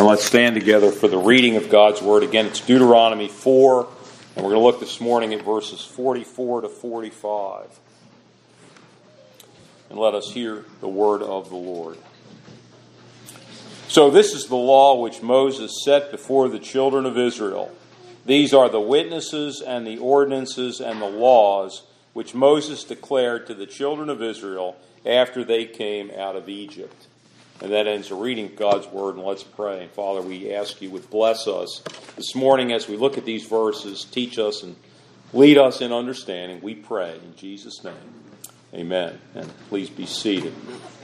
And let's stand together for the reading of God's Word. Again, it's Deuteronomy 4, and we're going to look this morning at verses 44 to 45. And let us hear the word of the Lord. So this is the law which Moses set before the children of Israel. These are the witnesses and the ordinances and the laws which Moses declared to the children of Israel after they came out of Egypt. And that ends the reading of God's Word, and let's pray. And Father, we ask you would bless us this morning as we look at these verses, teach us and lead us in understanding. We pray in Jesus' name. Amen. And please be seated.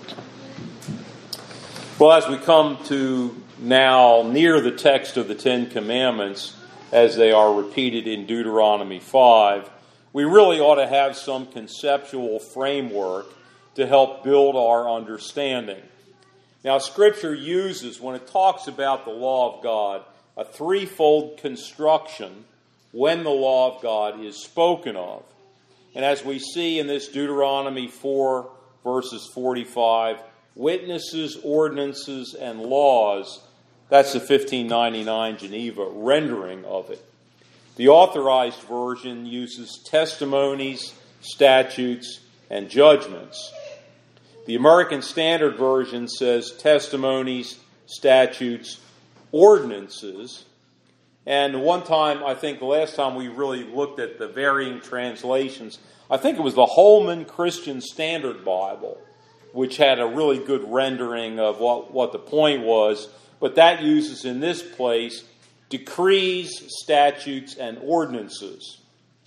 Well, as we come to now near the text of the Ten Commandments, as they are repeated in Deuteronomy 5, we really ought to have some conceptual framework to help build our understanding. Now, Scripture uses, when it talks about the law of God, a threefold construction when the law of God is spoken of. And as we see in this Deuteronomy 4, verses 45, witnesses, ordinances, and laws, that's the 1599 Geneva rendering of it. The Authorized Version uses testimonies, statutes, and judgments. The American Standard Version says testimonies, statutes, ordinances. And one time, I think the last time we really looked at the varying translations, I think it was the Holman Christian Standard Bible, which had a really good rendering of what the point was. But that uses in this place decrees, statutes, and ordinances.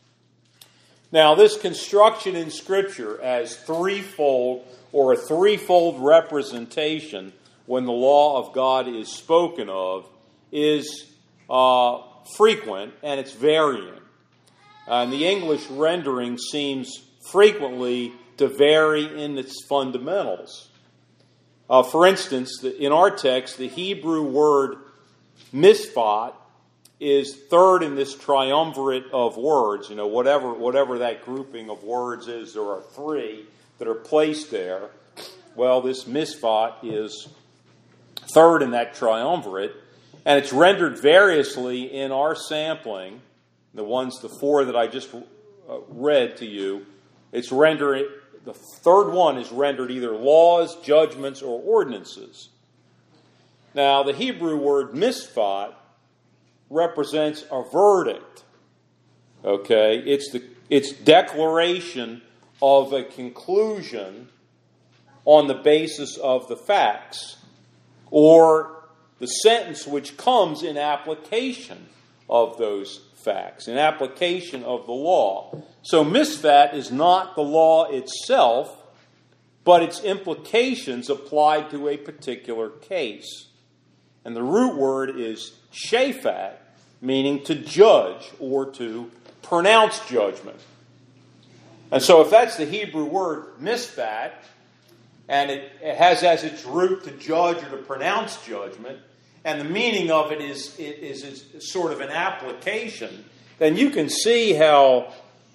Now, this construction in Scripture as threefold, or a threefold representation when the law of God is spoken of, is frequent and it's varying. And the English rendering seems frequently to vary in its fundamentals. For instance, in our text, the Hebrew word misfat is third in this triumvirate of words. You know, whatever that grouping of words is, there are three that are placed there. Well, this misfat is third in that triumvirate, and it's rendered variously in our sampling. The four that I just read to you, it's rendered. The third one is rendered either laws, judgments, or ordinances. Now, the Hebrew word misfat represents a verdict. Okay, it's declaration of a conclusion on the basis of the facts, or the sentence which comes in application of those facts, in application of the law. So misfat is not the law itself, but its implications applied to a particular case. And the root word is shaphat, meaning to judge or to pronounce judgment. And so if that's the Hebrew word misfat, and it has as its root to judge or to pronounce judgment, and the meaning of it is sort of an application, then you can see how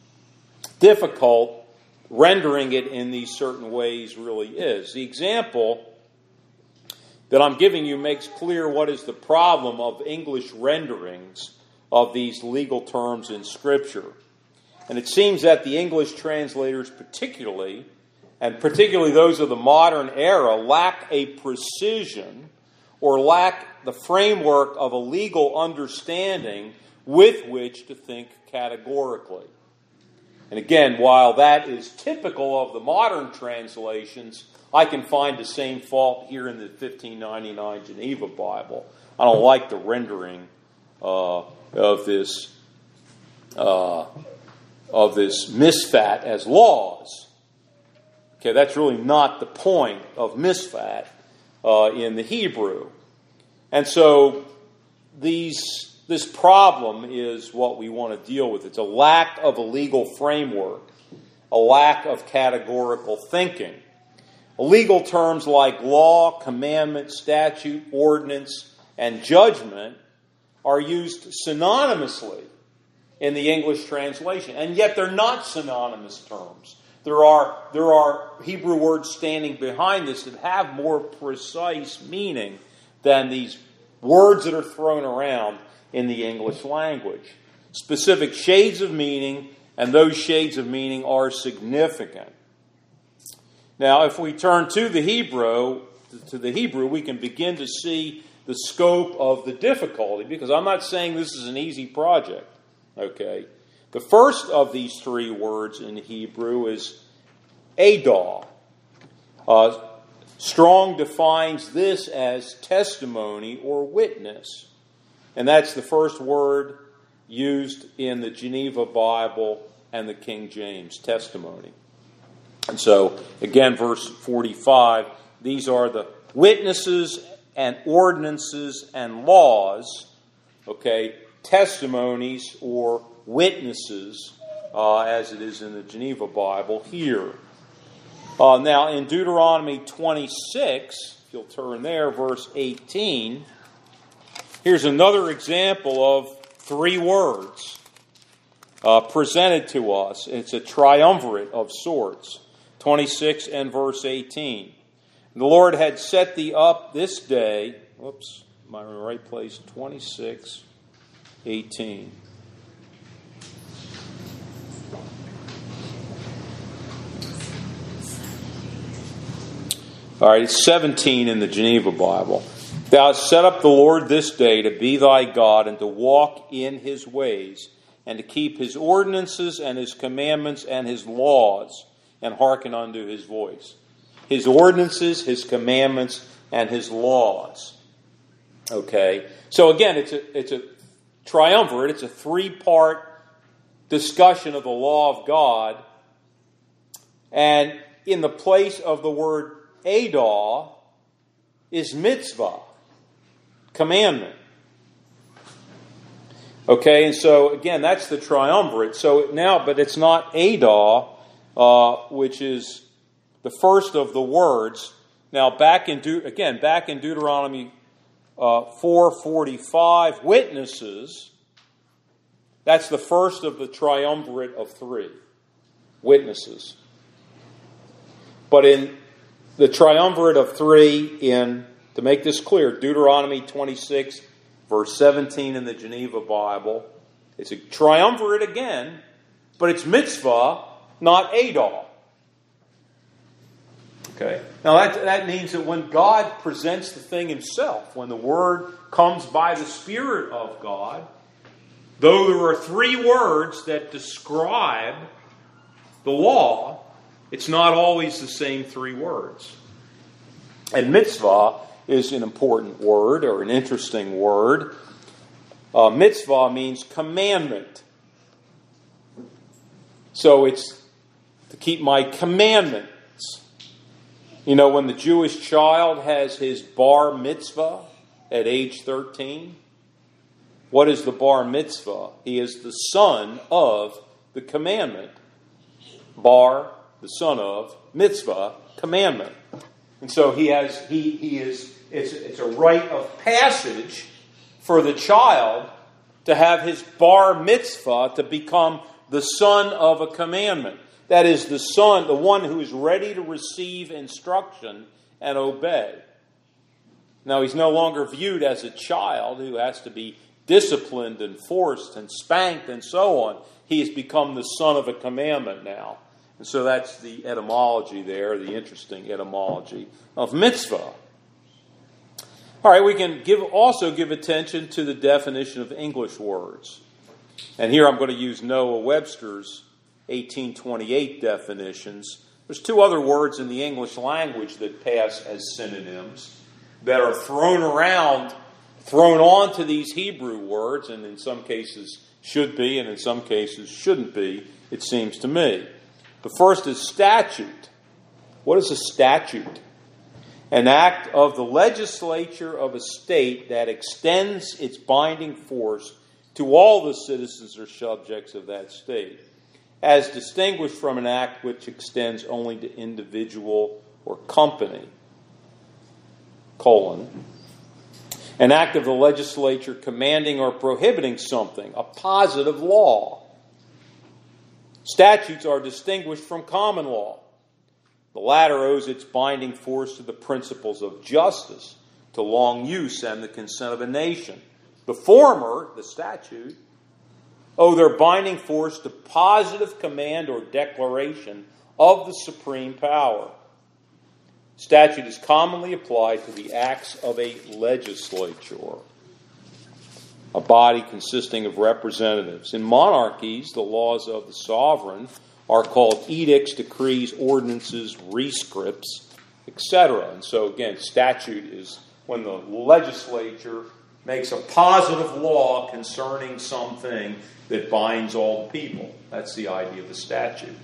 difficult rendering it in these certain ways really is. The example that I'm giving you makes clear what is the problem of English renderings of these legal terms in Scripture. And it seems that the English translators particularly those of the modern era, lack a precision or lack the framework of a legal understanding with which to think categorically. And again, while that is typical of the modern translations, I can find the same fault here in the 1599 Geneva Bible. I don't like the rendering of this misfat as laws. Okay, that's really not the point of misfat in the Hebrew. And so this problem is what we want to deal with. It's a lack of a legal framework, a lack of categorical thinking. Legal terms like law, commandment, statute, ordinance, and judgment are used synonymously in the English translation, and yet they're not synonymous terms. There are Hebrew words standing behind this that have more precise meaning than these words that are thrown around in the English language. Specific shades of meaning, and those shades of meaning are significant. Now, if we turn to the Hebrew, we can begin to see the scope of the difficulty, because I'm not saying this is an easy project. Okay? The first of these three words in Hebrew is Adah. Strong defines this as testimony or witness. And that's the first word used in the Geneva Bible and the King James, testimony. And so, again, verse 45, these are the witnesses and ordinances and laws, okay, testimonies or witnesses, as it is in the Geneva Bible here. Now, in Deuteronomy 26, if you'll turn there, verse 18, here's another example of three words presented to us. It's a triumvirate of sorts. 26 and verse 18. The Lord had set thee up this day. Whoops, am I in the right place? 26, 18. All right, it's 17 in the Geneva Bible. Thou hast set up the Lord this day to be thy God and to walk in his ways and to keep his ordinances and his commandments and his laws and hearken unto his voice. His ordinances, his commandments, and his laws. Okay? So again, it's a triumvirate. It's a three-part discussion of the law of God. And in the place of the word Adah is mitzvah, commandment. Okay, and so again, that's the triumvirate. So now, but it's not Adah, which is the first of the words. Now, back in Deuteronomy 4:45, witnesses. That's the first of the triumvirate of three witnesses. But in the triumvirate of three, to make this clear, Deuteronomy 26, verse 17 in the Geneva Bible, it's a triumvirate again, but it's mitzvah, not Adah. Okay? Now that means that when God presents the thing himself, when the word comes by the Spirit of God, though there are three words that describe the law, it's not always the same three words. And mitzvah is an important word, or an interesting word. Mitzvah means commandment. So it's to keep my commandments. You know, when the Jewish child has his bar mitzvah at age 13, what is the bar mitzvah? He is the son of the commandment. Bar, the son of, mitzvah, commandment. And so it's a rite of passage for the child to have his bar mitzvah to become the son of a commandment. That is, the son, the one who is ready to receive instruction and obey. Now, he's no longer viewed as a child who has to be disciplined and forced and spanked and so on. He has become the son of a commandment now. And so that's the etymology there, the interesting etymology of mitzvah. All right, we can also give attention to the definition of English words. And here I'm going to use Noah Webster's 1828 definitions. There's two other words in the English language that pass as synonyms that are thrown onto these Hebrew words, and in some cases should be, and in some cases shouldn't be, it seems to me. The first is statute. What is a statute? An act of the legislature of a state that extends its binding force to all the citizens or subjects of that state, as distinguished from an act which extends only to individual or company. An act of the legislature commanding or prohibiting something, a positive law. Statutes are distinguished from common law. The latter owes its binding force to the principles of justice, to long use and the consent of a nation. The former, the statute, owe their binding force to positive command or declaration of the supreme power. Statute is commonly applied to the acts of a legislature, a body consisting of representatives. In monarchies, the laws of the sovereign are called edicts, decrees, ordinances, rescripts, etc. And so again, statute is when the legislature makes a positive law concerning something that binds all the people. That's the idea of the statute.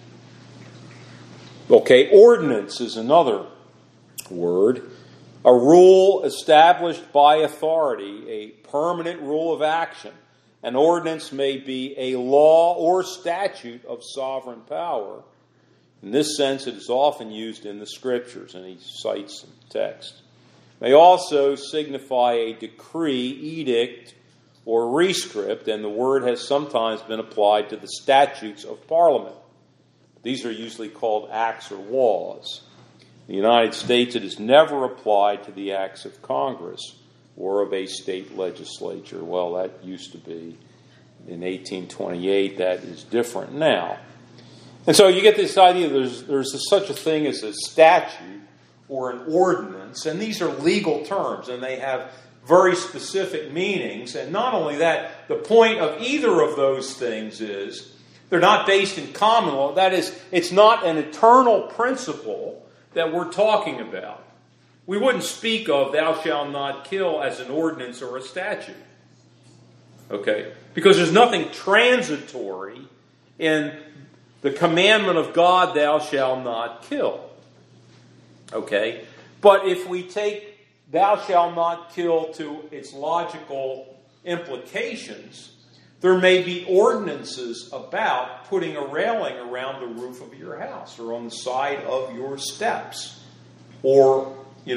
Okay, ordinance is another word. A rule established by authority, a permanent rule of action. An ordinance may be a law or statute of sovereign power. In this sense, it is often used in the Scriptures, and he cites some text. It may also signify a decree, edict, or rescript, and the word has sometimes been applied to the statutes of Parliament. These are usually called acts or laws. In the United States, it is never applied to the acts of Congress or of a state legislature. Well, that used to be in 1828. That is different now. And so you get this idea there's such a thing as a statute or an ordinance, and these are legal terms, and they have very specific meanings. And not only that, the point of either of those things is they're not based in common law. That is, it's not an eternal principle that we're talking about. We wouldn't speak of thou shalt not kill as an ordinance or a statute. Okay? Because there's nothing transitory in the commandment of God, thou shalt not kill. Okay? But if we take thou shalt not kill to its logical implications, there may be ordinances about putting a railing around the roof of your house or on the side of your steps. Or,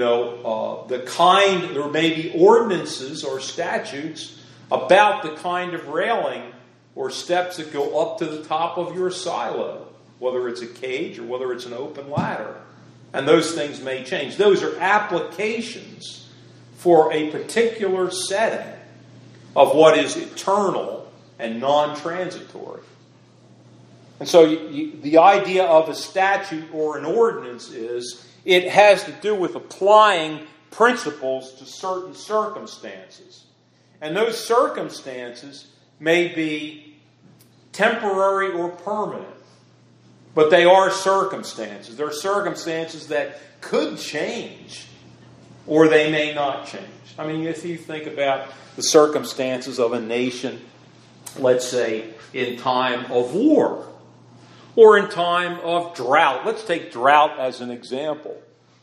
there may be ordinances or statutes about the kind of railing or steps that go up to the top of your silo, whether it's a cage or whether it's an open ladder. And those things may change. Those are applications for a particular setting of what is eternal and non-transitory. And so the idea of a statute or an ordinance is it has to do with applying principles to certain circumstances. And those circumstances may be temporary or permanent, but they are circumstances. They're circumstances that could change or they may not change. I mean, if you think about the circumstances of a nation, let's say in time of war or in time of drought. Let's take drought as an example.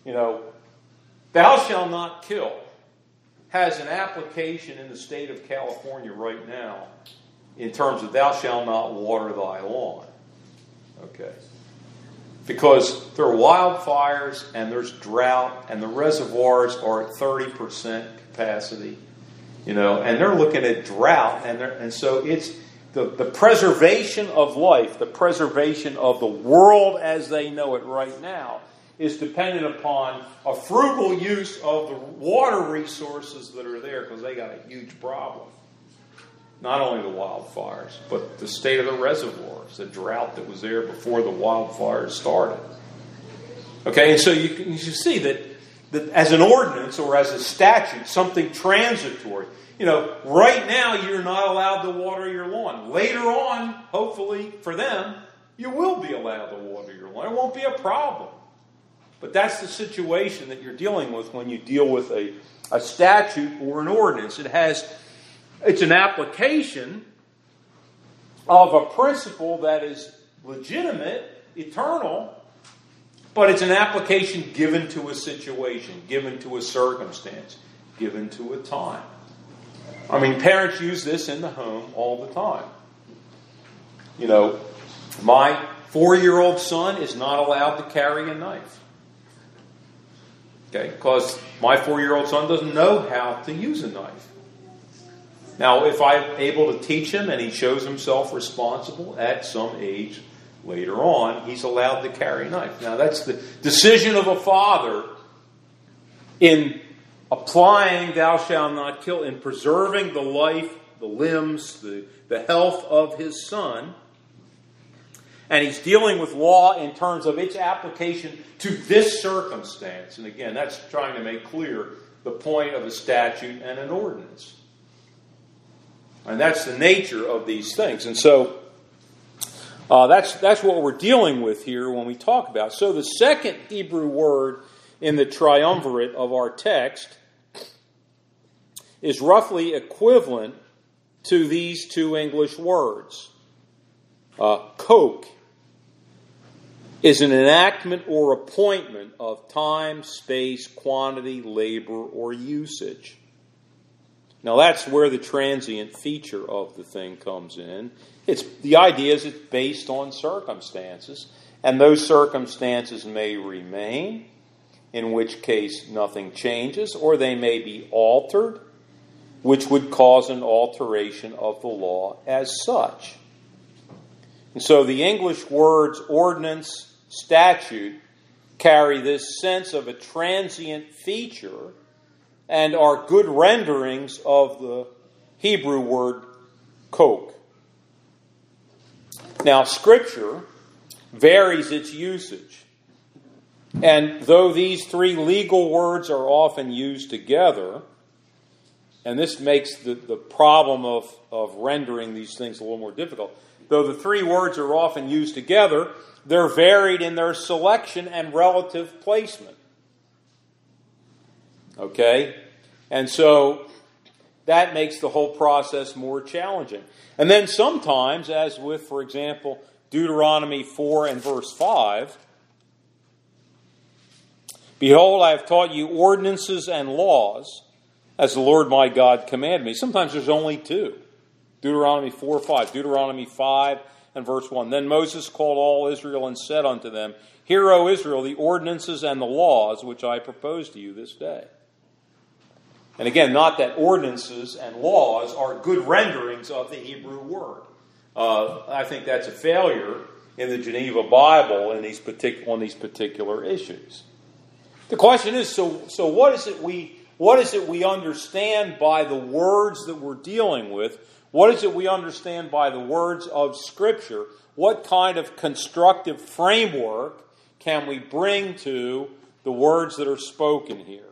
Thou shalt not kill has an application in the state of California right now in terms of thou shalt not water thy lawn. Okay. Because there are wildfires and there's drought and the reservoirs are at 30% capacity. And they're looking at drought, and so it's the preservation of life, the preservation of the world as they know it right now, is dependent upon a frugal use of the water resources that are there, because they got a huge problem. Not only the wildfires, but the state of the reservoirs, the drought that was there before the wildfires started. Okay, and so you see that as an ordinance or as a statute, something transitory. Right now you're not allowed to water your lawn. Later on, hopefully for them, you will be allowed to water your lawn. It won't be a problem. But that's the situation that you're dealing with when you deal with a statute or an ordinance. It's an application of a principle that is legitimate, eternal, but it's an application given to a situation, given to a circumstance, given to a time. I mean, parents use this in the home all the time. My 4-year-old son is not allowed to carry a knife. Okay, because my 4-year-old son doesn't know how to use a knife. Now, if I'm able to teach him and he shows himself responsible at some age later on, he's allowed to carry a knife. Now, that's the decision of a father in applying thou shalt not kill, in preserving the life, the limbs, the health of his son. And he's dealing with law in terms of its application to this circumstance. And again, that's trying to make clear the point of a statute and an ordinance. And that's the nature of these things. And so that's what we're dealing with here when we talk about. So the second Hebrew word in the triumvirate of our text is roughly equivalent to these two English words. Koch is an enactment or appointment of time, space, quantity, labor, or usage. Now that's where the transient feature of the thing comes in. The idea is it's based on circumstances, and those circumstances may remain, in which case nothing changes, or they may be altered, which would cause an alteration of the law as such. And so the English words ordinance, statute carry this sense of a transient feature and are good renderings of the Hebrew word koch. Now, Scripture varies its usage. And though these three legal words are often used together, and this makes the problem of rendering these things a little more difficult, though the three words are often used together, they're varied in their selection and relative placement. Okay? And so that makes the whole process more challenging. And then sometimes, as with, for example, Deuteronomy 4 and verse 5, behold, I have taught you ordinances and laws, as the Lord my God commanded me. Sometimes there's only two. Deuteronomy 4, 5. Deuteronomy 5 and verse 1. Then Moses called all Israel and said unto them, Hear, O Israel, the ordinances and the laws which I propose to you this day. And again, not that ordinances and laws are good renderings of the Hebrew word. I think that's a failure in the Geneva Bible on these particular issues. The question is, so what is it we understand by the words that we're dealing with? What is it we understand by the words of Scripture? What kind of constructive framework can we bring to the words that are spoken here?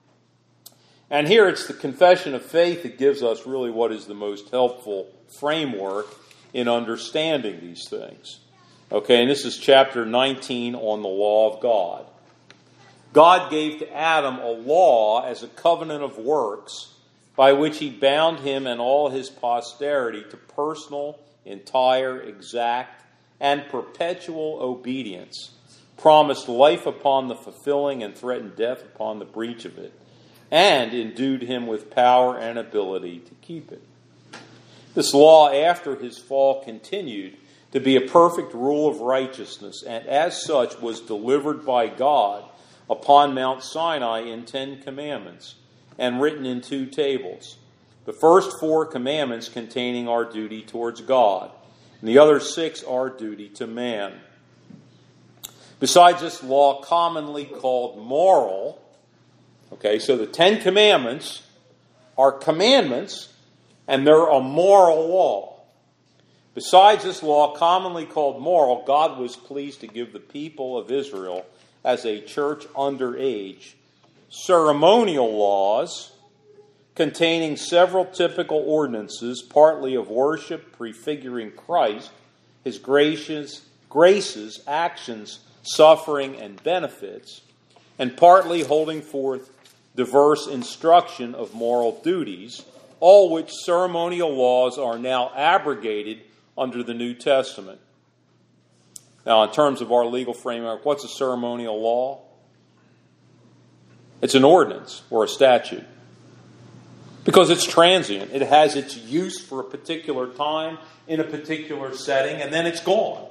And here it's the confession of faith that gives us really what is the most helpful framework in understanding these things. Okay, and this is chapter 19 on the law of God. God gave to Adam a law as a covenant of works by which he bound him and all his posterity to personal, entire, exact, and perpetual obedience, promised life upon the fulfilling and threatened death upon the breach of it, and endued him with power and ability to keep it. This law after his fall continued to be a perfect rule of righteousness, and as such was delivered by God upon Mount Sinai in 10 commandments, and written in 2 tables. The first 4 commandments containing our duty towards God, and the other 6 our duty to man. Besides this law commonly called moral, okay, so the 10 commandments are commandments, and they're a moral law. Besides this law commonly called moral, God was pleased to give the people of Israel as a church under age ceremonial laws containing several typical ordinances, partly of worship prefiguring Christ, his graces, actions, suffering, and benefits, and partly holding forth diverse instruction of moral duties, all which ceremonial laws are now abrogated under the New Testament. Now, in terms of our legal framework, what's a ceremonial law? It's an ordinance or a statute. Because it's transient. It has its use for a particular time, in a particular setting, and then it's gone.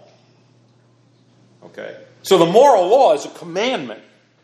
Okay? So the moral law is a commandment.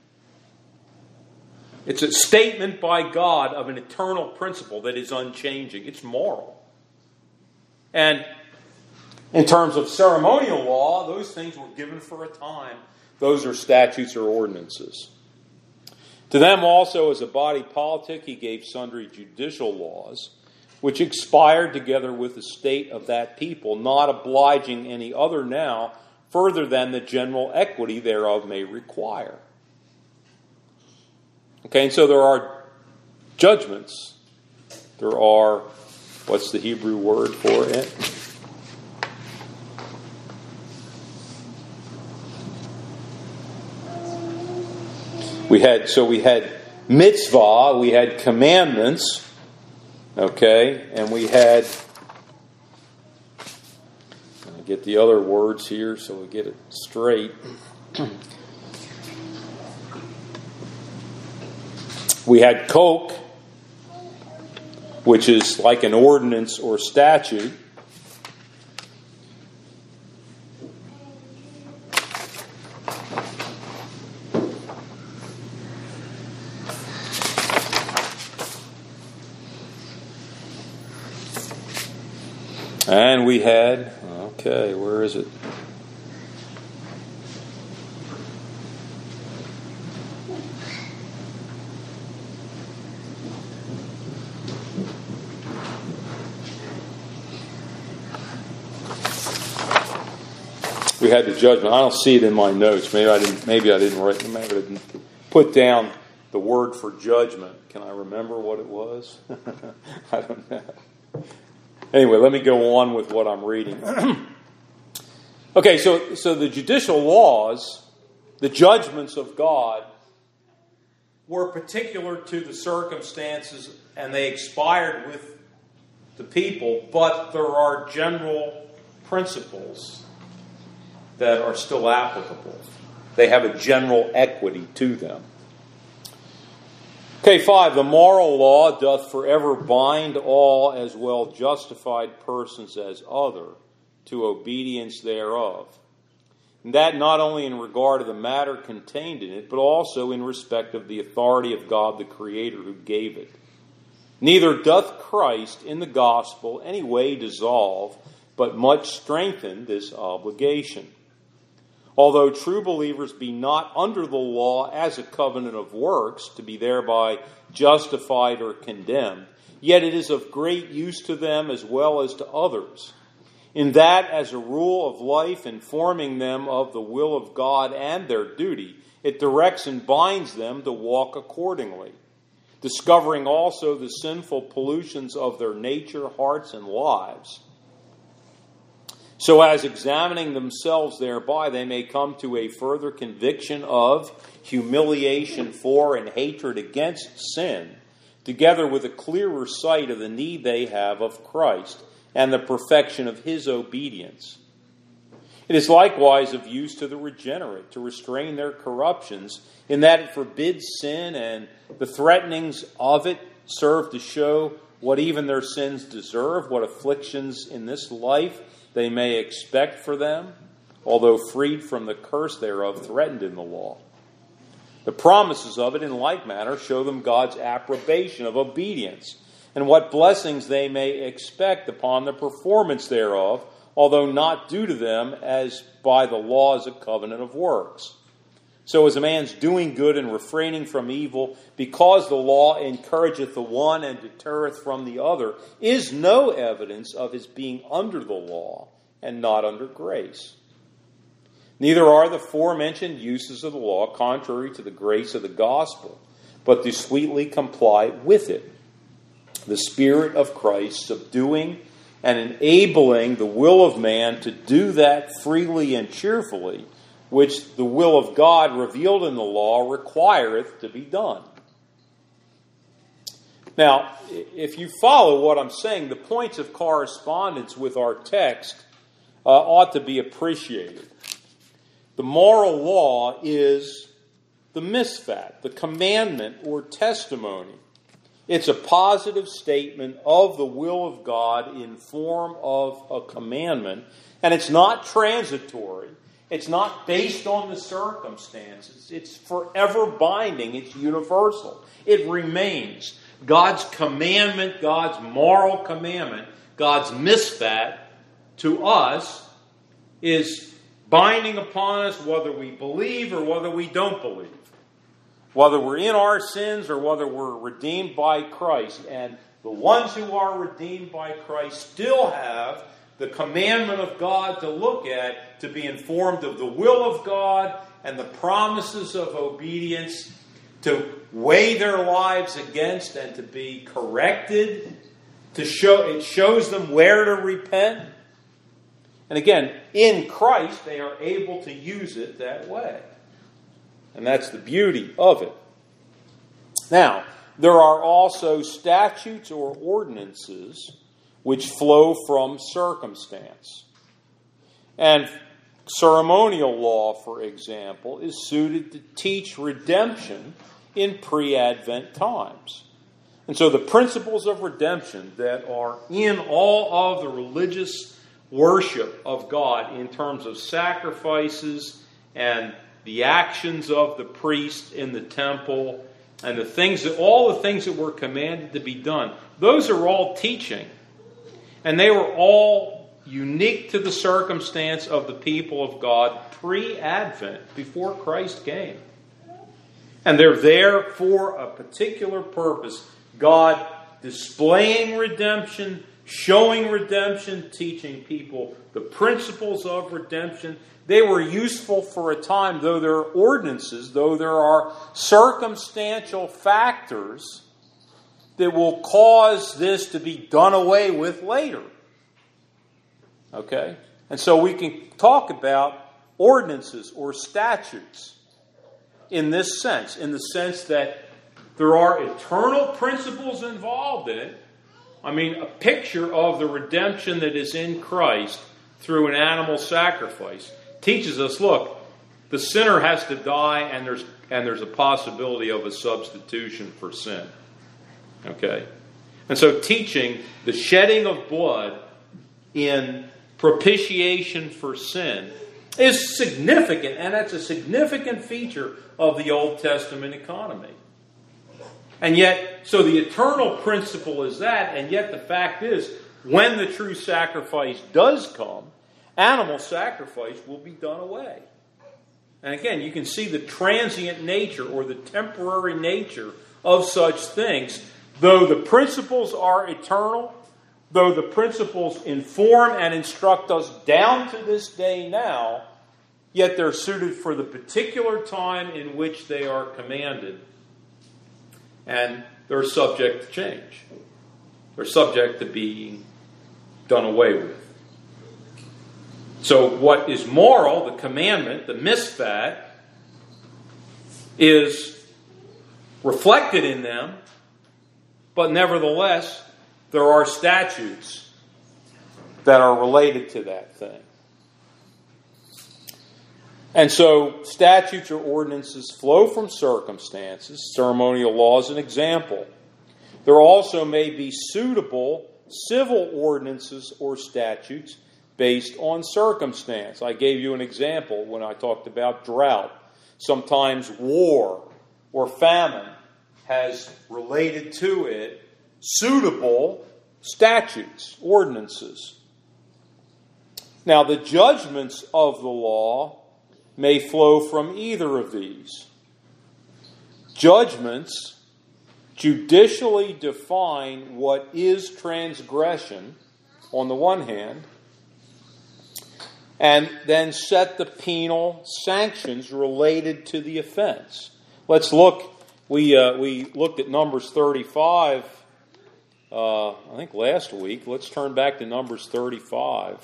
It's a statement by God of an eternal principle that is unchanging. It's moral. And in terms of ceremonial law, those things were given for a time. Those are statutes or ordinances. To them also, as a body politic, he gave sundry judicial laws, which expired together with the state of that people, not obliging any other now further than the general equity thereof may require. Okay, and so there are judgments. There are, what's the Hebrew word for it? We had mitzvah, we had commandments, okay, and we had, I'll get the other words here so we get it straight. We had Coke, which is like an ordinance or statute. And we had, okay, where is it? We had the judgment. I don't see it in my notes. Maybe I didn't put down the word for judgment. Can I remember what it was? I don't know. Anyway, let me go on with what I'm reading. Okay, so the judicial laws, the judgments of God, were particular to the circumstances and they expired with the people, but there are general principles that are still applicable. They have a general equity to them. Okay, 5. The moral law doth forever bind all as well justified persons as other to obedience thereof. And that not only in regard to the matter contained in it, but also in respect of the authority of God the Creator who gave it. Neither doth Christ in the gospel any way dissolve, but much strengthen this obligation. Although true believers be not under the law as a covenant of works, to be thereby justified or condemned, yet it is of great use to them as well as to others, in that as a rule of life informing them of the will of God and their duty, it directs and binds them to walk accordingly, discovering also the sinful pollutions of their nature, hearts, and lives, so as examining themselves thereby they may come to a further conviction of humiliation for and hatred against sin, together with a clearer sight of the need they have of Christ and the perfection of his obedience. It is likewise of use to the regenerate to restrain their corruptions, in that it forbids sin, and the threatenings of it serve to show what even their sins deserve, what afflictions in this life they may expect for them, although freed from the curse thereof threatened in the law. The promises of it in like manner show them God's approbation of obedience, and what blessings they may expect upon the performance thereof, although not due to them as by the law as a covenant of works. So as a man's doing good and refraining from evil, because the law encourageth the one and deterreth from the other, is no evidence of his being under the law and not under grace. Neither are the forementioned uses of the law contrary to the grace of the gospel, but do sweetly comply with it. The Spirit of Christ subduing and enabling the will of man to do that freely and cheerfully, which the will of God revealed in the law requireth to be done. Now, if you follow what I'm saying, the points of correspondence with our text ought to be appreciated. The moral law is the misfat, the commandment or testimony. It's a positive statement of the will of God in form of a commandment, and it's not transitory. It's not based on the circumstances. It's forever binding. It's universal. It remains. God's commandment, God's moral commandment, God's misfat to us is binding upon us whether we believe or whether we don't believe. whether we're in our sins or whether we're redeemed by Christ. And the ones who are redeemed by Christ still have the commandment of God to look at, to be informed of the will of God and the promises of obedience, to weigh their lives against and to be corrected. It shows them where to repent. And again, in Christ, they are able to use it that way. And that's the beauty of it. Now, there are also statutes or ordinances which flow from circumstance. And ceremonial law, for example, is suited to teach redemption in pre-Advent times. And so the principles of redemption that are in all of the religious worship of God in terms of sacrifices and the actions of the priest in the temple and all the things that were commanded to be done, those are all teaching. And they were all unique to the circumstance of the people of God pre-Advent, before Christ came. And they're there for a particular purpose. God displaying redemption, showing redemption, teaching people the principles of redemption. They were useful for a time, though there are ordinances, though there are circumstantial factors that will cause this to be done away with later. Okay? And so we can talk about ordinances or statutes in this sense, in the sense that there are eternal principles involved in it. I mean, a picture of the redemption that is in Christ through an animal sacrifice teaches us, look, the sinner has to die, and there's a possibility of a substitution for sin. Okay? And so teaching the shedding of blood in propitiation for sin is significant, and that's a significant feature of the Old Testament economy. And yet, so the eternal principle is that, and yet the fact is, when the true sacrifice does come, animal sacrifice will be done away. And again, you can see the transient nature or the temporary nature of such things. Though the principles are eternal, though the principles inform and instruct us down to this day now, yet they're suited for the particular time in which they are commanded. And they're subject to change. They're subject to being done away with. So what is moral, the commandment, the misfat, is reflected in them, but nevertheless, there are statutes that are related to that thing. And so statutes or ordinances flow from circumstances. Ceremonial law is an example. There also may be suitable civil ordinances or statutes based on circumstance. I gave you an example when I talked about drought. Sometimes war or famine has related to it suitable statutes, ordinances. Now, the judgments of the law may flow from either of these. Judgments judicially define what is transgression on the one hand, and then set the penal sanctions related to the offense. Let's look. We looked at Numbers 35, I think last week. Let's turn back to Numbers 35.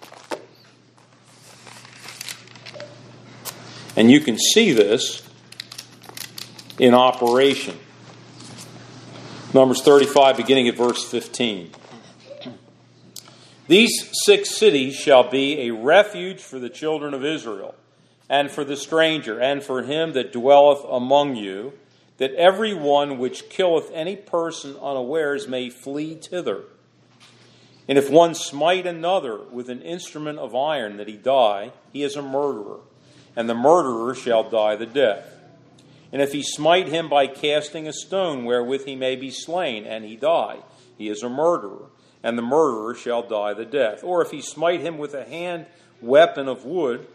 And you can see this in operation. Numbers 35, beginning at verse 15. These 6 cities shall be a refuge for the children of Israel, and for the stranger, and for him that dwelleth among you, that every one which killeth any person unawares may flee thither. And if one smite another with an instrument of iron that he die, he is a murderer, and the murderer shall die the death. And if he smite him by casting a stone wherewith he may be slain, and he die, he is a murderer, and the murderer shall die the death. Or if he smite him with a hand weapon of wood,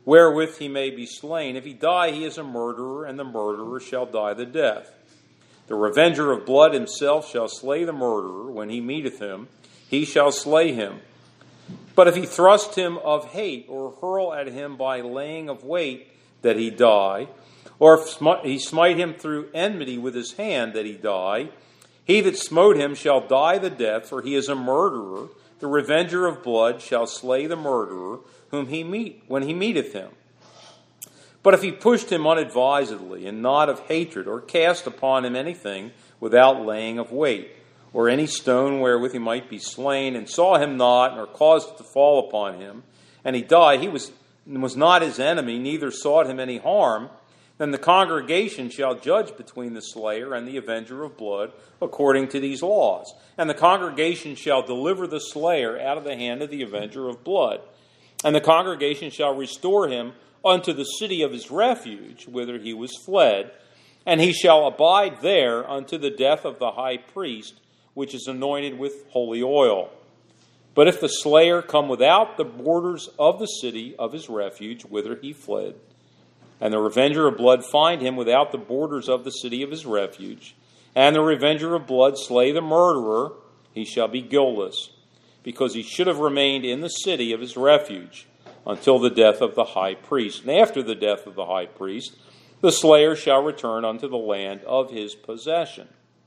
wherewith he may be slain. If he die, he is a murderer, and the murderer shall die the death. The revenger of blood himself shall slay the murderer. When he meeteth him, he shall slay him. But if he thrust him of hate, or hurl at him by laying of wait, that he die, or if he smite him through enmity with his hand, that he die, he that smote him shall die the death, for he is a murderer. The revenger of blood shall slay the murderer, whom when he meeteth him. But if he pushed him unadvisedly, and not of hatred, or cast upon him anything without laying of wait, or any stone wherewith he might be slain, and saw him not, nor caused it to fall upon him, and he died, he was not his enemy, neither sought him any harm, then the congregation shall judge between the slayer and the avenger of blood according to these laws. And the congregation shall deliver the slayer out of the hand of the avenger of blood. And the congregation shall restore him unto the city of his refuge, whither he was fled, and he shall abide there unto the death of the high priest, which is anointed with holy oil. But if the slayer come without the borders of the city of his refuge, whither he fled, and the revenger of blood find him without the borders of the city of his refuge, and the revenger of blood slay the murderer, he shall be guiltless, because he should have remained in the city of his refuge until the death of the high priest. And after the death of the high priest, the slayer shall return unto the land of his possession.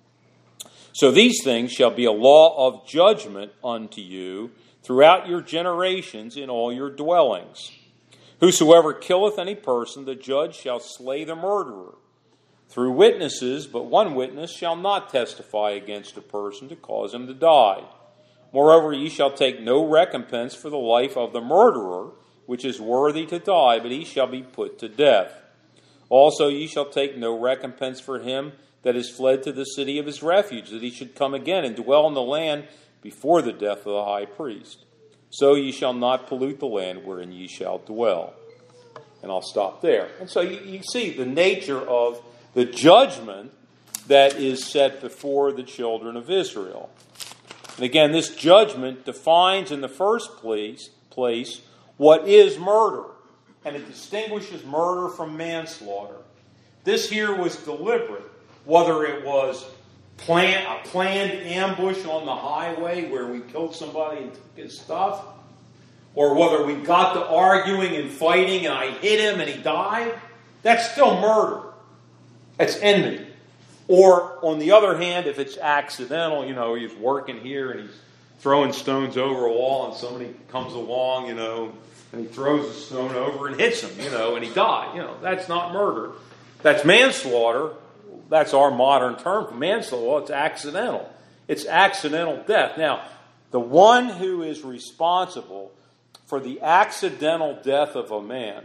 So these things shall be a law of judgment unto you throughout your generations in all your dwellings. Whosoever killeth any person, the judge shall slay the murderer through witnesses, but one witness shall not testify against a person to cause him to die. Moreover, ye shall take no recompense for the life of the murderer, which is worthy to die, but he shall be put to death. Also ye shall take no recompense for him that is fled to the city of his refuge, that he should come again and dwell in the land before the death of the high priest. So ye shall not pollute the land wherein ye shall dwell. And I'll stop there. And so you see the nature of the judgment that is set before the children of Israel. And again, this judgment defines in the first place what is murder. And it distinguishes murder from manslaughter. This here was deliberate, whether it was a planned ambush on the highway where we killed somebody and took his stuff, or whether we got to arguing and fighting and I hit him and he died, that's still murder. That's enmity. Or, on the other hand, if it's accidental, he's working here and he's throwing stones over a wall and somebody comes along, and he throws a stone over and hits him, and he died. That's not murder. That's manslaughter. That's our modern term for manslaughter. It's accidental. It's accidental death. Now, the one who is responsible for the accidental death of a man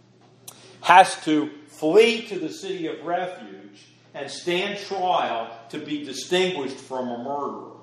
has to flee to the city of refuge and stand trial to be distinguished from a murderer.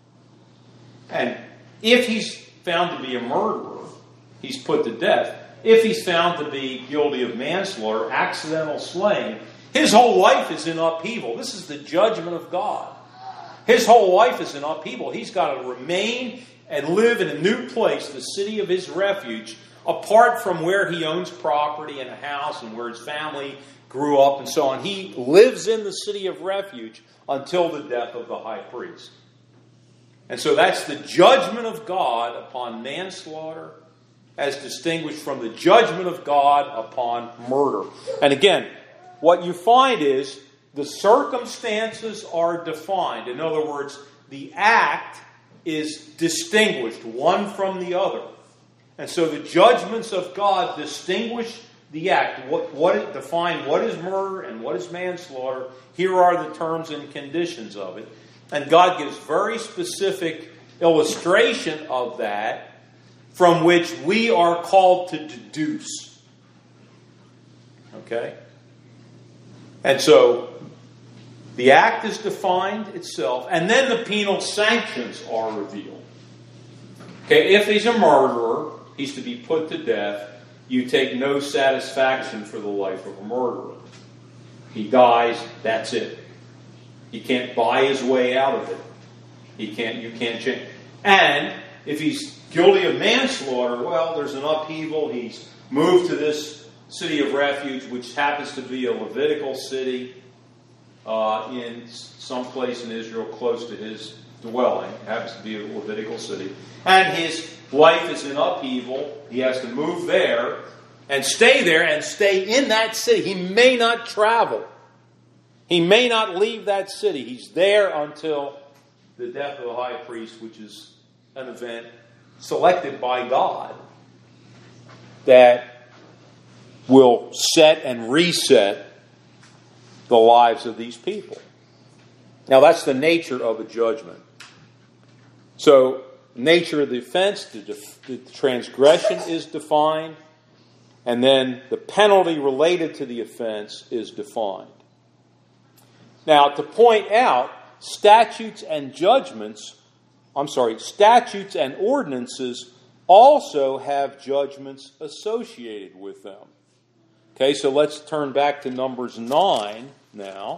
And if he's found to be a murderer, he's put to death. If he's found to be guilty of manslaughter, accidental slaying, his whole life is in upheaval. This is the judgment of God. His whole life is in upheaval. He's got to remain and live in a new place, the city of his refuge, apart from where he owns property and a house and where his family grew up and so on. He lives in the city of refuge until the death of the high priest. And so that's the judgment of God upon manslaughter as distinguished from the judgment of God upon murder. And again, what you find is the circumstances are defined. In other words, the act is distinguished one from the other. And so the judgments of God distinguish the act. Define what is murder and what is manslaughter. Here are the terms and conditions of it. And God gives very specific illustration of that from which we are called to deduce. Okay? And so the act is defined itself, and then the penal sanctions are revealed. Okay, if he's a murderer, he's to be put to death. You take no satisfaction for the life of a murderer. He dies, that's it. He can't buy his way out of it. You can't change. And if he's guilty of manslaughter, well, there's an upheaval. He's moved to this city of refuge, which happens to be a Levitical city in some place in Israel close to his dwelling. It happens to be a Levitical city. And his life is in upheaval. He has to move there and stay in that city. He may not travel. He may not leave that city. He's there until the death of the high priest, which is an event selected by God that will set and reset the lives of these people. Now, that's the nature of a judgment. So, nature of the offense, the transgression is defined, and then the penalty related to the offense is defined. Now, to point out, statutes and ordinances also have judgments associated with them. Okay, so let's turn back to Numbers 9 now.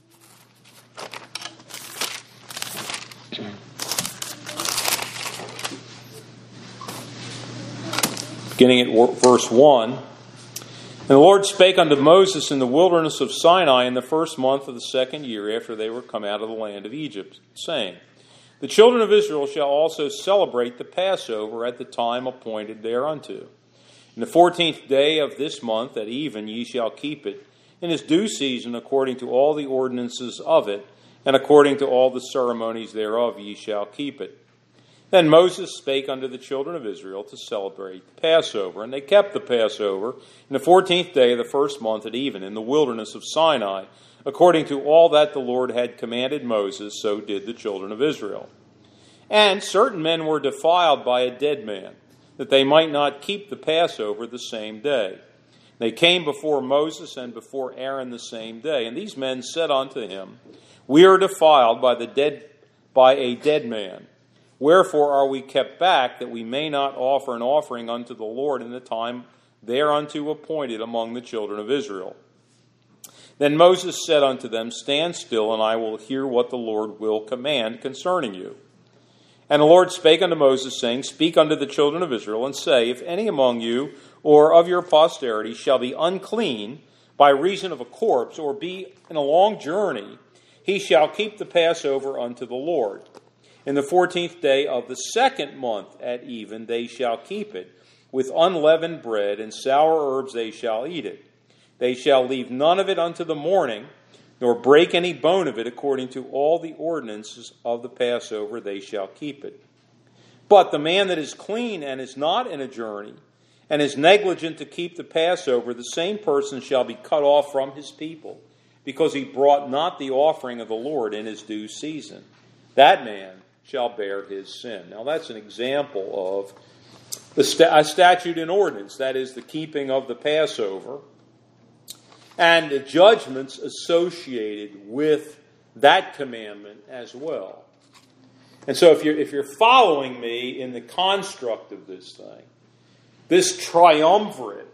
Beginning at verse 1. And the Lord spake unto Moses in the wilderness of Sinai in the first month of the second year after they were come out of the land of Egypt, saying, The children of Israel shall also celebrate the Passover at the time appointed thereunto. In the 14th day of this month at even ye shall keep it, in its due season according to all the ordinances of it, and according to all the ceremonies thereof ye shall keep it. Then Moses spake unto the children of Israel to celebrate the Passover. And they kept the Passover in the 14th day of the first month at even, in the wilderness of Sinai. According to all that the Lord had commanded Moses, so did the children of Israel. And certain men were defiled by a dead man, that they might not keep the Passover the same day. They came before Moses and before Aaron the same day. And these men said unto him, We are defiled by a dead man. Wherefore are we kept back, that we may not offer an offering unto the Lord in the time thereunto appointed among the children of Israel? Then Moses said unto them, Stand still, and I will hear what the Lord will command concerning you. And the Lord spake unto Moses, saying, Speak unto the children of Israel, and say, If any among you or of your posterity shall be unclean by reason of a corpse, or be in a long journey, he shall keep the Passover unto the Lord. In the 14th day of the second month at even they shall keep it. With unleavened bread and sour herbs they shall eat it. They shall leave none of it unto the morning, nor break any bone of it. According to all the ordinances of the Passover they shall keep it. But the man that is clean and is not in a journey, and is negligent to keep the Passover, the same person shall be cut off from his people, because he brought not the offering of the Lord in his due season. That man shall bear his sin. Now that's an example of a statute and ordinance, that is the keeping of the Passover, and the judgments associated with that commandment as well. And so if you're following me in the construct of this thing, this triumvirate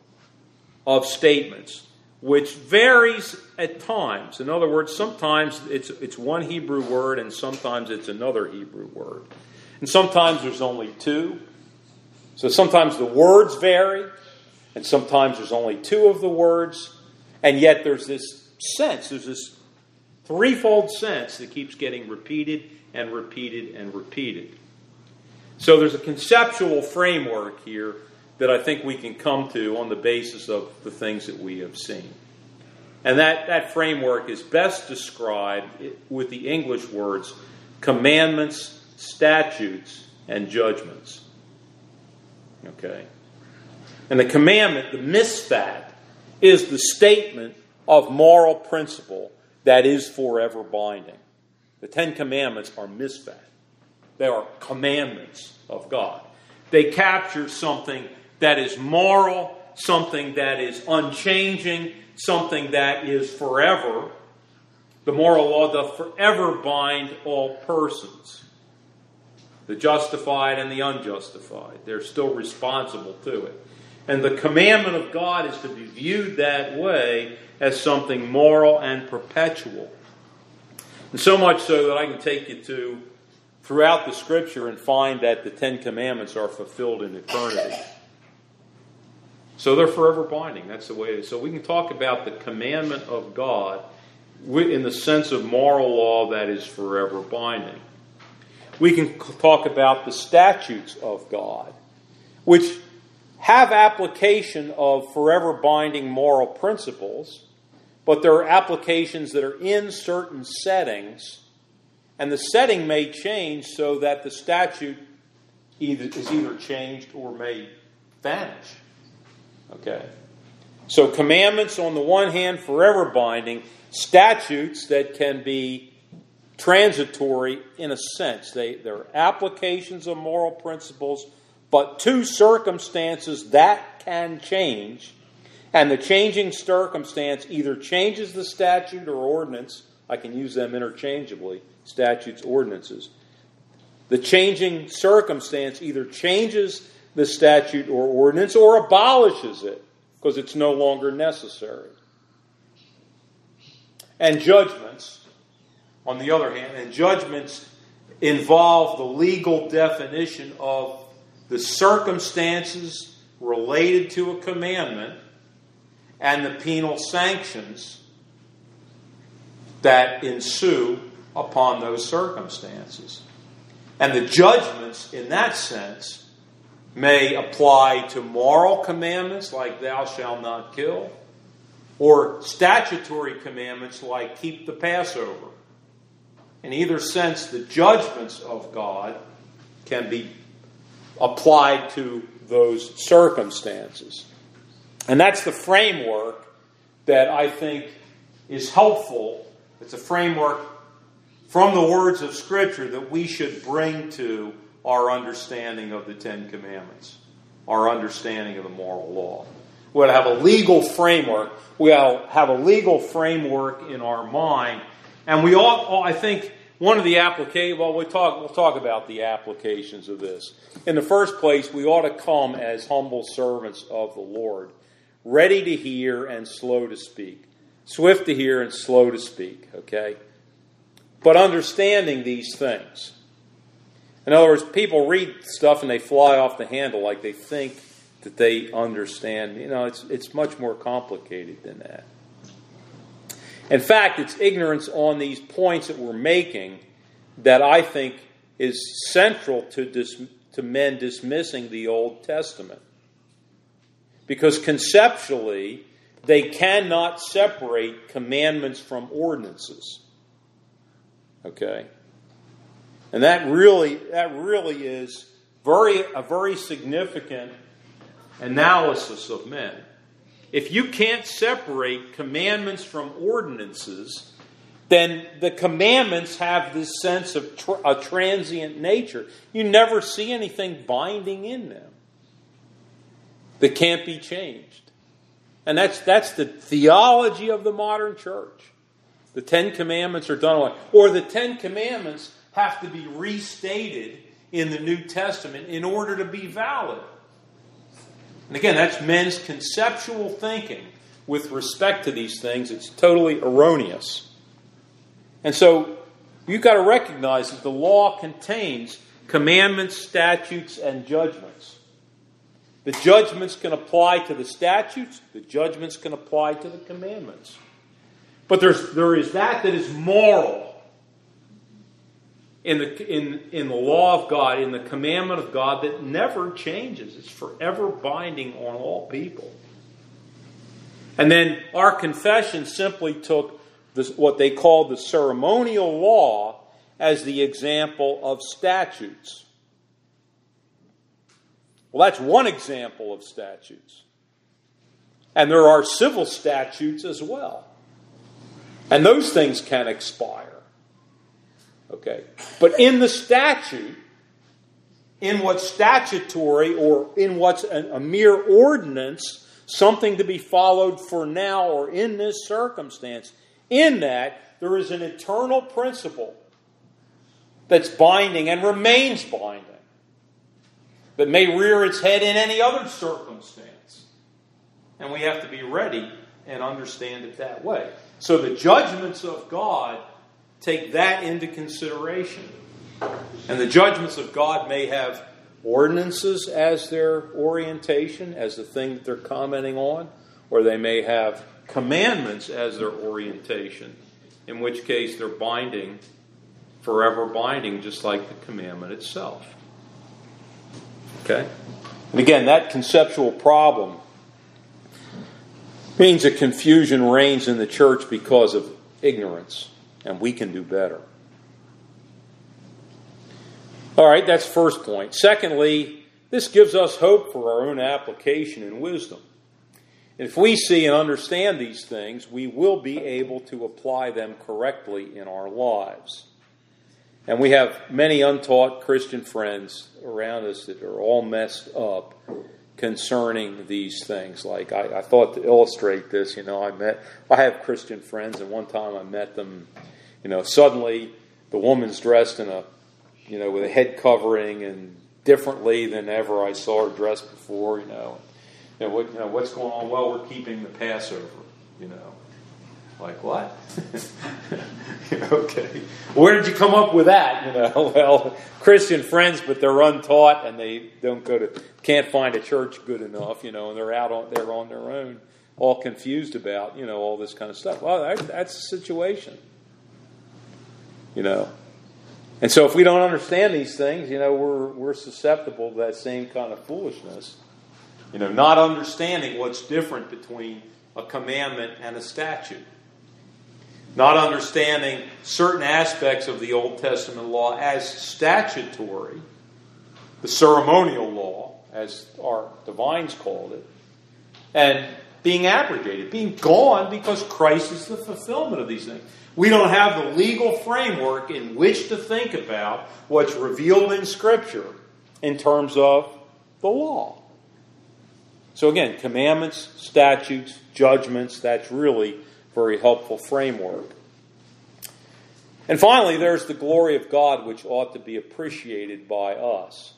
of statements, which varies at times. In other words, sometimes it's one Hebrew word and sometimes it's another Hebrew word. And sometimes there's only two. So sometimes the words vary and sometimes there's only two of the words. And yet there's this sense, there's this threefold sense that keeps getting repeated and repeated and repeated. So there's a conceptual framework here that I think we can come to on the basis of the things that we have seen. And that framework is best described with the English words commandments, statutes, and judgments. Okay? And the commandment, the misfat, is the statement of moral principle that is forever binding. The Ten Commandments are misfat. They are commandments of God. They capture something that is moral, something that is unchanging, something that is forever. The moral law doth forever bind all persons. The justified and the unjustified. They're still responsible to it. And the commandment of God is to be viewed that way as something moral and perpetual. And so much so that I can take you to throughout the Scripture and find that the Ten Commandments are fulfilled in eternity. So they're forever binding. That's the way it is. So we can talk about the commandment of God in the sense of moral law that is forever binding. We can talk about the statutes of God, which have application of forever binding moral principles, but there are applications that are in certain settings, and the setting may change so that the statute is either changed or may vanish. Okay? So commandments on the one hand, forever binding, statutes that can be transitory in a sense. They're applications of moral principles, but to circumstances that can change, and the changing circumstance either changes the statute or ordinance. I can use them interchangeably, statutes, ordinances. The changing circumstance either changes the statute or ordinance or abolishes it because it's no longer necessary. And judgments, on the other hand, involve the legal definition of the circumstances related to a commandment and the penal sanctions that ensue upon those circumstances. And the judgments, in that sense, may apply to moral commandments like thou shalt not kill, or statutory commandments like keep the Passover. In either sense, the judgments of God can be applied to those circumstances. And that's the framework that I think is helpful. It's a framework from the words of Scripture that we should bring to our understanding of the Ten Commandments, our understanding of the moral law. We ought to have a legal framework. We ought to have a legal framework in our mind. And we ought, I think, one of the applications, we'll talk about the applications of this. In the first place, we ought to come as humble servants of the Lord, ready to hear and slow to speak. Swift to hear and slow to speak, okay? But understanding these things. In other words, people read stuff and they fly off the handle like they think that they understand. You know, it's much more complicated than that. In fact, it's ignorance on these points that we're making that I think is central to men dismissing the Old Testament. Because conceptually, they cannot separate commandments from ordinances. Okay? And that really is a very significant analysis of men. If you can't separate commandments from ordinances, then the commandments have this sense of a transient nature. You never see anything binding in them that can't be changed. And that's the theology of the modern church. The Ten Commandments are done away. Or the Ten Commandments have to be restated in the New Testament in order to be valid. And again, that's men's conceptual thinking with respect to these things. It's totally erroneous. And so you've got to recognize that the law contains commandments, statutes, and judgments. The judgments can apply to the statutes. The judgments can apply to the commandments. But there is that is moral in the law of God, in the commandment of God that never changes. It's forever binding on all people. And then our confession simply took what they called the ceremonial law as the example of statutes. Well, that's one example of statutes. And there are civil statutes as well. And those things can expire. Okay. But in the statute, in what's statutory or in what's a mere ordinance, something to be followed for now or in this circumstance, in that there is an eternal principle that's binding and remains binding, that may rear its head in any other circumstance. And we have to be ready and understand it that way. So the judgments of God take that into consideration. And the judgments of God may have ordinances as their orientation, as the thing that they're commenting on, or they may have commandments as their orientation, in which case they're binding, forever binding, just like the commandment itself. Okay? And again, that conceptual problem means that confusion reigns in the church because of ignorance, and we can do better. All right, that's first point. Secondly, this gives us hope for our own application and wisdom. If we see and understand these things, we will be able to apply them correctly in our lives. And we have many untaught Christian friends around us that are all messed up concerning these things. Like I thought to illustrate this, I have Christian friends, and one time I met them, suddenly the woman's dressed in with a head covering and differently than ever I saw her dressed before, what's going on? Well, we're keeping the Passover, Like what? Okay. Where did you come up with that? Well, Christian friends, but they're untaught and they can't find a church good enough, and they're out there on their own, all confused about, all this kind of stuff. Well, that's the situation, And so if we don't understand these things, we're susceptible to that same kind of foolishness. Not understanding what's different between a commandment and a statute. Not understanding certain aspects of the Old Testament law as statutory, the ceremonial law, as our divines called it, and being abrogated, being gone because Christ is the fulfillment of these things. We don't have the legal framework in which to think about what's revealed in Scripture in terms of the law. So again, commandments, statutes, judgments, that's really very helpful framework. And finally, there's the glory of God, which ought to be appreciated by us.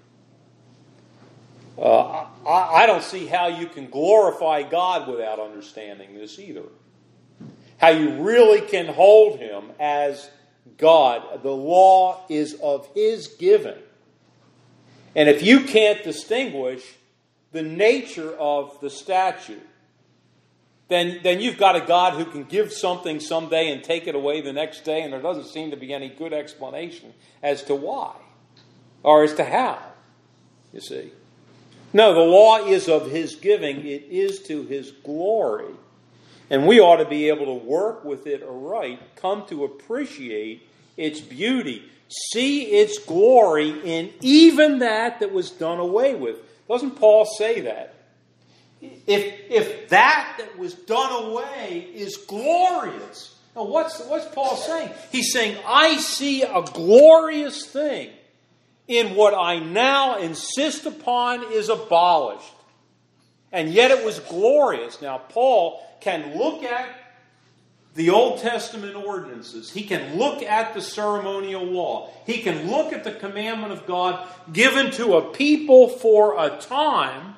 I don't see how you can glorify God without understanding this either. How you really can hold Him as God. The law is of His giving. And if you can't distinguish the nature of the statute, then you've got a God who can give something someday and take it away the next day, and there doesn't seem to be any good explanation as to why or as to how, you see. No, the law is of His giving. It is to His glory. And we ought to be able to work with it aright, come to appreciate its beauty, see its glory in even that was done away with. Doesn't Paul say that? If that was done away is glorious. Now what's Paul saying? He's saying, I see a glorious thing in what I now insist upon is abolished. And yet it was glorious. Now Paul can look at the Old Testament ordinances. He can look at the ceremonial law. He can look at the commandment of God given to a people for a time.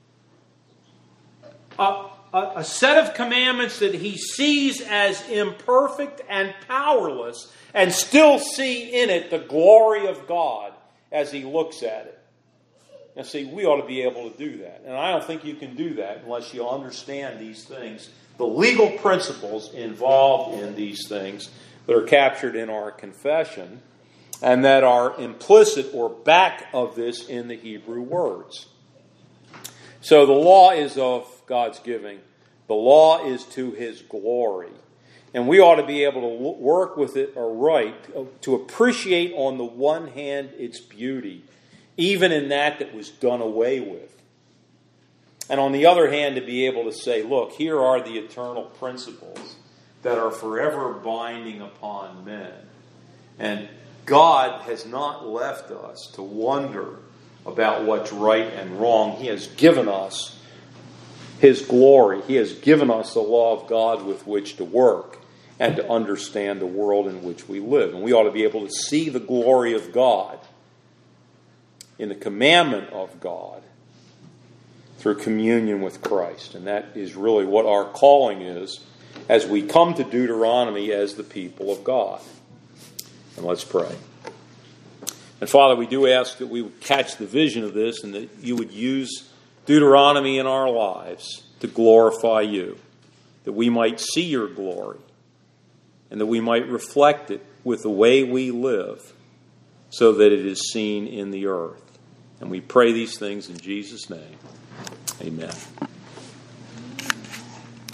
A set of commandments that he sees as imperfect and powerless, and still see in it the glory of God as he looks at it. Now see, we ought to be able to do that. And I don't think you can do that unless you understand these things, the legal principles involved in these things that are captured in our confession and that are implicit or back of this in the Hebrew words. So the law is of God's giving. The law is to His glory. And we ought to be able to work with it aright, to appreciate on the one hand its beauty, even in that was done away with. And on the other hand, to be able to say, look, here are the eternal principles that are forever binding upon men. And God has not left us to wonder about what's right and wrong. He has given us His glory. He has given us the law of God with which to work and to understand the world in which we live. And we ought to be able to see the glory of God in the commandment of God through communion with Christ. And that is really what our calling is as we come to Deuteronomy as the people of God. And let's pray. And Father, we do ask that we would catch the vision of this and that you would use Deuteronomy in our lives to glorify you, that we might see your glory and that we might reflect it with the way we live so that it is seen in the earth. And we pray these things in Jesus' name. Amen.